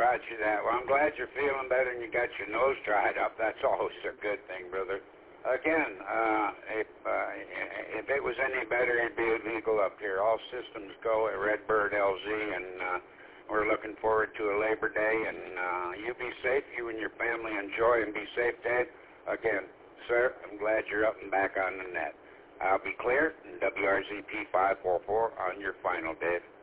Roger that. Well, I'm glad you're feeling better and you got your nose dried up. That's always a good thing, brother. Again, if it was any better, it'd be illegal up here. All systems go at Redbird LZ, and we're looking forward to a Labor Day. And you be safe. You and your family enjoy and be safe, Dave. Again, sir, I'm glad you're up and back on the net. I'll be clear. WRZP 544 on your final, Dave.